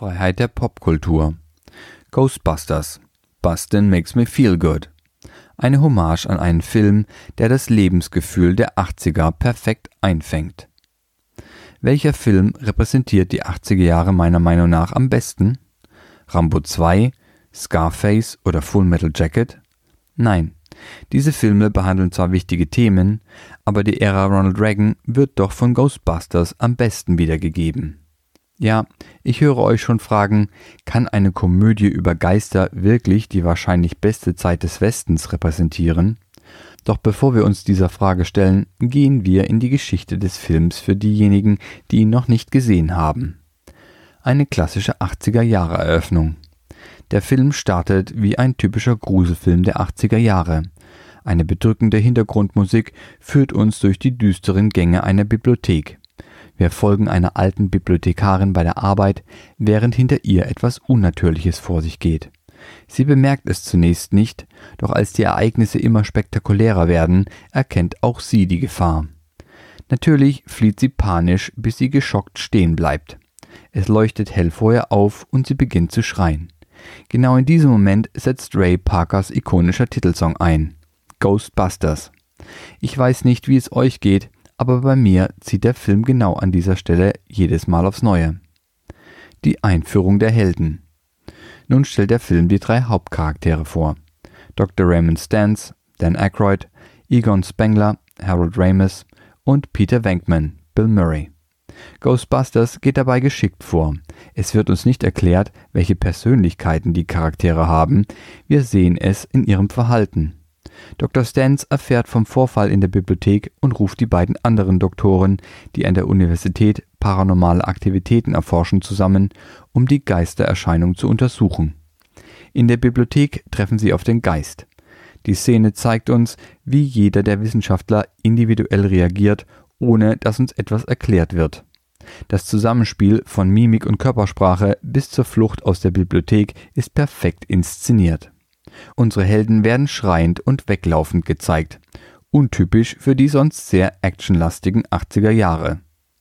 Freiheit der Popkultur. Ghostbusters. Bustin' makes me feel good. Eine Hommage an einen Film, der das Lebensgefühl der 80er perfekt einfängt. Welcher Film repräsentiert die 80er Jahre meiner Meinung nach am besten? Rambo 2, Scarface oder Full Metal Jacket? Nein, diese Filme behandeln zwar wichtige Themen, aber die Ära Ronald Reagan wird doch von Ghostbusters am besten wiedergegeben. Ja, ich höre euch schon fragen, kann eine Komödie über Geister wirklich die wahrscheinlich beste Zeit des Westens repräsentieren? Doch bevor wir uns dieser Frage stellen, gehen wir in die Geschichte des Films für diejenigen, die ihn noch nicht gesehen haben. Eine klassische 80er-Jahre-Eröffnung. Der Film startet wie ein typischer Gruselfilm der 80er Jahre. Eine bedrückende Hintergrundmusik führt uns durch die düsteren Gänge einer Bibliothek. Wir folgen einer alten Bibliothekarin bei der Arbeit, während hinter ihr etwas Unnatürliches vor sich geht. Sie bemerkt es zunächst nicht, doch als die Ereignisse immer spektakulärer werden, erkennt auch sie die Gefahr. Natürlich flieht sie panisch, bis sie geschockt stehen bleibt. Es leuchtet hell vor ihr auf und sie beginnt zu schreien. Genau in diesem Moment setzt Ray Parkers ikonischer Titelsong ein. Ghostbusters. Ich weiß nicht, wie es euch geht, aber bei mir zieht der Film genau an dieser Stelle jedes Mal aufs Neue. Die Einführung der Helden. Nun stellt der Film die 3 Hauptcharaktere vor. Dr. Raymond Stantz, Dan Aykroyd, Egon Spengler, Harold Ramis und Peter Venkman, Bill Murray. Ghostbusters geht dabei geschickt vor. Es wird uns nicht erklärt, welche Persönlichkeiten die Charaktere haben, wir sehen es in ihrem Verhalten. Dr. Stantz erfährt vom Vorfall in der Bibliothek und ruft die beiden anderen Doktoren, die an der Universität paranormale Aktivitäten erforschen, zusammen, um die Geistererscheinung zu untersuchen. In der Bibliothek treffen sie auf den Geist. Die Szene zeigt uns, wie jeder der Wissenschaftler individuell reagiert, ohne dass uns etwas erklärt wird. Das Zusammenspiel von Mimik und Körpersprache bis zur Flucht aus der Bibliothek ist perfekt inszeniert. Unsere Helden werden schreiend und weglaufend gezeigt, untypisch für die sonst sehr actionlastigen 80er Jahre.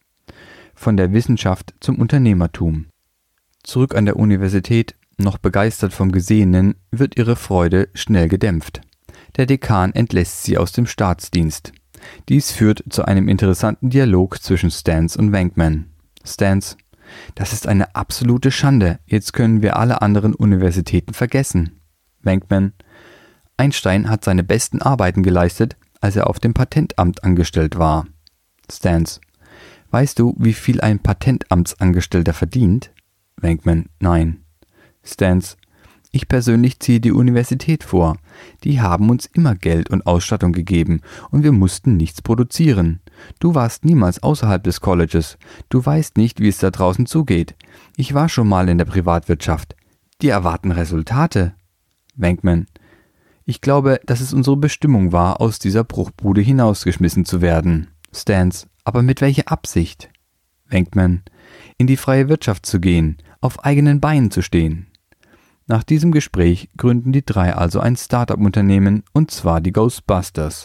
Von der Wissenschaft zum Unternehmertum. Zurück an der Universität, noch begeistert vom Gesehenen, wird ihre Freude schnell gedämpft. Der Dekan entlässt sie aus dem Staatsdienst. Dies führt zu einem interessanten Dialog zwischen Stantz und Venkman. Stantz: Das ist eine absolute Schande, jetzt können wir alle anderen Universitäten vergessen. Venkman: Einstein hat seine besten Arbeiten geleistet, als er auf dem Patentamt angestellt war. Stantz: Weißt du, wie viel ein Patentamtsangestellter verdient? Venkman: Nein. Stantz: Ich persönlich ziehe die Universität vor. Die haben uns immer Geld und Ausstattung gegeben und wir mussten nichts produzieren. Du warst niemals außerhalb des Colleges. Du weißt nicht, wie es da draußen zugeht. Ich war schon mal in der Privatwirtschaft. Die erwarten Resultate. Venkman: Ich glaube, dass es unsere Bestimmung war, aus dieser Bruchbude hinausgeschmissen zu werden. Stantz: Aber mit welcher Absicht? Venkman: In die freie Wirtschaft zu gehen, auf eigenen Beinen zu stehen. Nach diesem Gespräch gründen die 3 also ein Start-up-Unternehmen, und zwar die Ghostbusters.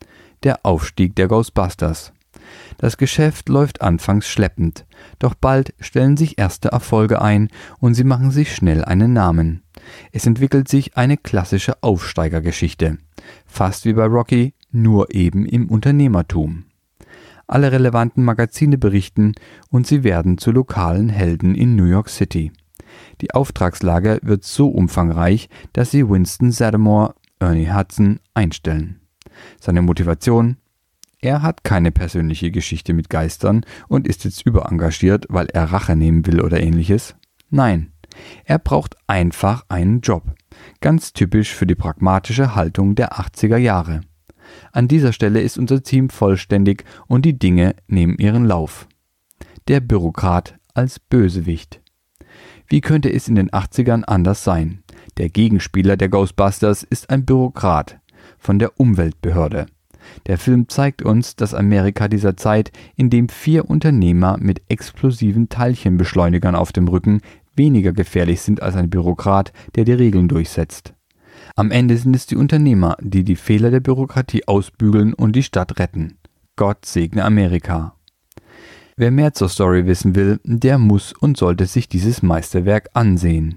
Der Aufstieg der Ghostbusters. Das Geschäft läuft anfangs schleppend, doch bald stellen sich erste Erfolge ein und sie machen sich schnell einen Namen. Es entwickelt sich eine klassische Aufsteigergeschichte, fast wie bei Rocky, nur eben im Unternehmertum. Alle relevanten Magazine berichten und sie werden zu lokalen Helden in New York City. Die Auftragslage wird so umfangreich, dass sie Winston Zeddemore, Ernie Hudson, einstellen. Seine Motivation: Er hat keine persönliche Geschichte mit Geistern und ist jetzt überengagiert, weil er Rache nehmen will oder ähnliches. Nein, er braucht einfach einen Job. Ganz typisch für die pragmatische Haltung der 80er Jahre. An dieser Stelle ist unser Team vollständig und die Dinge nehmen ihren Lauf. Der Bürokrat als Bösewicht. Wie könnte es in den 80ern anders sein? Der Gegenspieler der Ghostbusters ist ein Bürokrat von der Umweltbehörde. Der Film zeigt uns das Amerika dieser Zeit, in dem 4 Unternehmer mit explosiven Teilchenbeschleunigern auf dem Rücken weniger gefährlich sind als ein Bürokrat, der die Regeln durchsetzt. Am Ende sind es die Unternehmer, die die Fehler der Bürokratie ausbügeln und die Stadt retten. Gott segne Amerika. Wer mehr zur Story wissen will, der muss und sollte sich dieses Meisterwerk ansehen.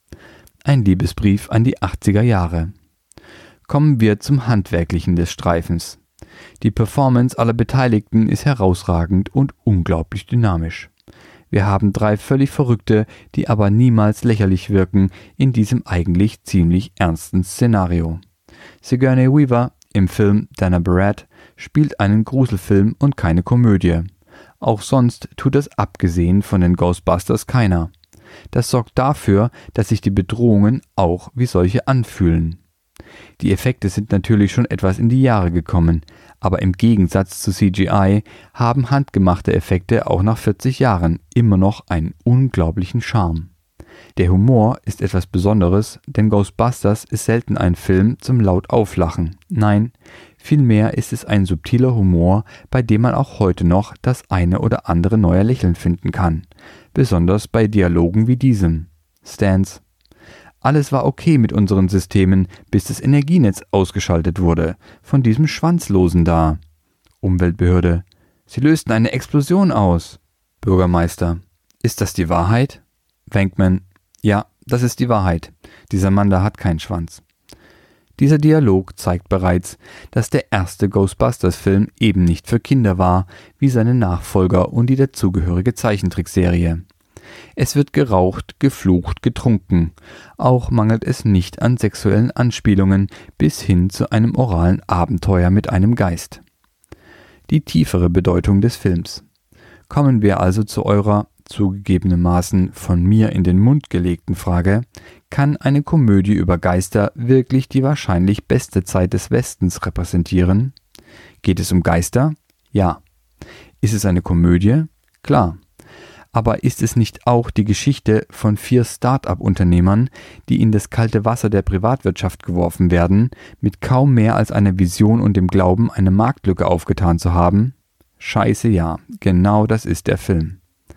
Ein Liebesbrief an die 80er Jahre. Kommen wir zum Handwerklichen des Streifens. Die Performance aller Beteiligten ist herausragend und unglaublich dynamisch. Wir haben 3 völlig Verrückte, die aber niemals lächerlich wirken in diesem eigentlich ziemlich ernsten Szenario. Sigourney Weaver im Film Dana Barrett spielt einen Gruselfilm und keine Komödie. Auch sonst tut das abgesehen von den Ghostbusters keiner. Das sorgt dafür, dass sich die Bedrohungen auch wie solche anfühlen. Die Effekte sind natürlich schon etwas in die Jahre gekommen, aber im Gegensatz zu CGI haben handgemachte Effekte auch nach 40 Jahren immer noch einen unglaublichen Charme. Der Humor ist etwas Besonderes, denn Ghostbusters ist selten ein Film zum laut Auflachen. Nein, vielmehr ist es ein subtiler Humor, bei dem man auch heute noch das eine oder andere neue Lächeln finden kann. Besonders bei Dialogen wie diesem. Stans: Alles war okay mit unseren Systemen, bis das Energienetz ausgeschaltet wurde. Von diesem Schwanzlosen da. Umweltbehörde: Sie lösten eine Explosion aus. Bürgermeister: Ist das die Wahrheit? Venkman: Ja, das ist die Wahrheit. Dieser Mann da hat keinen Schwanz. Dieser Dialog zeigt bereits, dass der erste Ghostbusters-Film eben nicht für Kinder war, wie seine Nachfolger und die dazugehörige Zeichentrickserie. Es wird geraucht, geflucht, getrunken. Auch mangelt es nicht an sexuellen Anspielungen bis hin zu einem oralen Abenteuer mit einem Geist. Die tiefere Bedeutung des Films. Kommen wir also zu eurer, zugegebenermaßen von mir in den Mund gelegten Frage: Kann eine Komödie über Geister wirklich die wahrscheinlich beste Zeit des Westens repräsentieren? Geht es um Geister? Ja. Ist es eine Komödie? Klar. Aber ist es nicht auch die Geschichte von 4 Start-up-Unternehmern, die in das kalte Wasser der Privatwirtschaft geworfen werden, mit kaum mehr als einer Vision und dem Glauben, eine Marktlücke aufgetan zu haben? Scheiße ja, genau das ist der Film.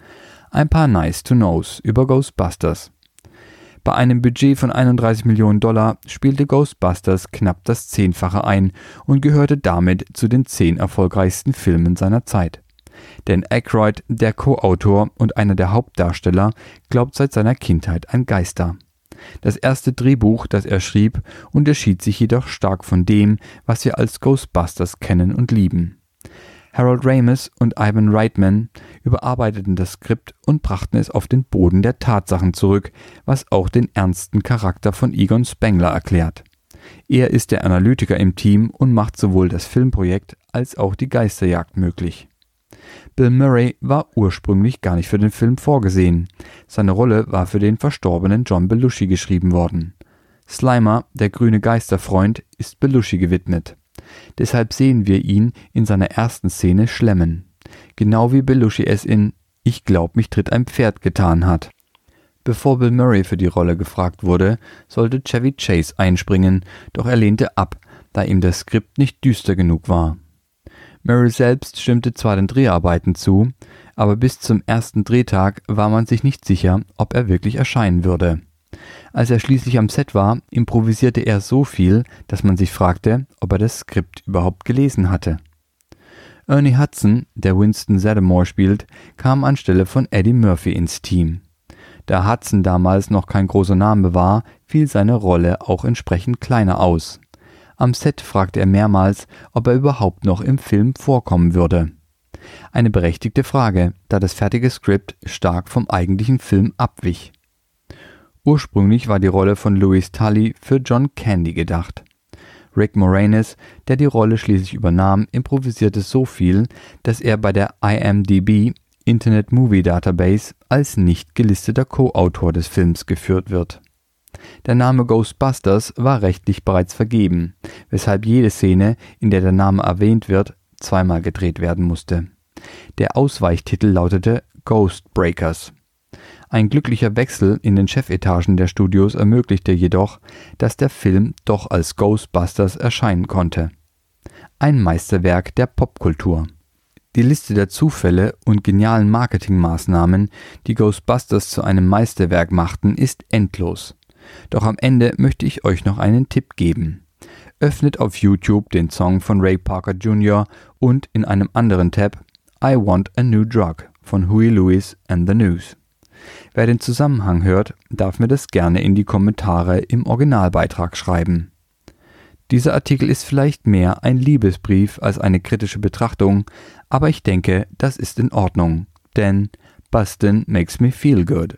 Ein paar Nice-to-Knows über Ghostbusters. Bei einem Budget von 31 Millionen $, spielte Ghostbusters knapp das 10-fache ein und gehörte damit zu den 10 erfolgreichsten Filmen seiner Zeit. Dan Aykroyd, der Co-Autor und einer der Hauptdarsteller, glaubt seit seiner Kindheit an Geister. Das erste Drehbuch, das er schrieb, unterschied sich jedoch stark von dem, was wir als Ghostbusters kennen und lieben. Harold Ramis und Ivan Reitman überarbeiteten das Skript und brachten es auf den Boden der Tatsachen zurück, was auch den ernsten Charakter von Egon Spengler erklärt. Er ist der Analytiker im Team und macht sowohl das Filmprojekt als auch die Geisterjagd möglich. Bill Murray war ursprünglich gar nicht für den Film vorgesehen. Seine Rolle war für den verstorbenen John Belushi geschrieben worden. Slimer, der grüne Geisterfreund, ist Belushi gewidmet. Deshalb sehen wir ihn in seiner ersten Szene schlemmen. Genau wie Belushi es in »Ich glaub, mich tritt ein Pferd« getan hat. Bevor Bill Murray für die Rolle gefragt wurde, sollte Chevy Chase einspringen, doch er lehnte ab, da ihm das Skript nicht düster genug war. Murray selbst stimmte zwar den Dreharbeiten zu, aber bis zum ersten Drehtag war man sich nicht sicher, ob er wirklich erscheinen würde. Als er schließlich am Set war, improvisierte er so viel, dass man sich fragte, ob er das Skript überhaupt gelesen hatte. Ernie Hudson, der Winston Zeddemore spielt, kam anstelle von Eddie Murphy ins Team. Da Hudson damals noch kein großer Name war, fiel seine Rolle auch entsprechend kleiner aus. Am Set fragte er mehrmals, ob er überhaupt noch im Film vorkommen würde. Eine berechtigte Frage, da das fertige Skript stark vom eigentlichen Film abwich. Ursprünglich war die Rolle von Louis Tully für John Candy gedacht. Rick Moranis, der die Rolle schließlich übernahm, improvisierte so viel, dass er bei der IMDb Internet Movie Database als nicht gelisteter Co-Autor des Films geführt wird. Der Name Ghostbusters war rechtlich bereits vergeben, weshalb jede Szene, in der der Name erwähnt wird, zweimal gedreht werden musste. Der Ausweichtitel lautete Ghostbreakers. Ein glücklicher Wechsel in den Chefetagen der Studios ermöglichte jedoch, dass der Film doch als Ghostbusters erscheinen konnte. Ein Meisterwerk der Popkultur. Die Liste der Zufälle und genialen Marketingmaßnahmen, die Ghostbusters zu einem Meisterwerk machten, ist endlos. Doch am Ende möchte ich euch noch einen Tipp geben. Öffnet auf YouTube den Song von Ray Parker Jr. und in einem anderen Tab I Want a New Drug von Huey Lewis and the News. Wer den Zusammenhang hört, darf mir das gerne in die Kommentare im Originalbeitrag schreiben. Dieser Artikel ist vielleicht mehr ein Liebesbrief als eine kritische Betrachtung, aber ich denke, das ist in Ordnung, denn Bustin' makes me feel good.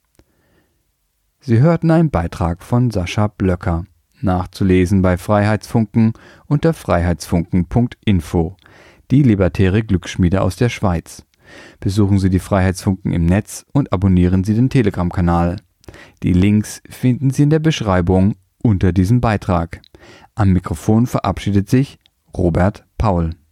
Sie hörten einen Beitrag von Sascha Blöcker, nachzulesen bei Freiheitsfunken unter freiheitsfunken.info, die libertäre Glücksschmiede aus der Schweiz. Besuchen Sie die Freiheitsfunken im Netz und abonnieren Sie den Telegram-Kanal. Die Links finden Sie in der Beschreibung unter diesem Beitrag. Am Mikrofon verabschiedet sich Robert Paul.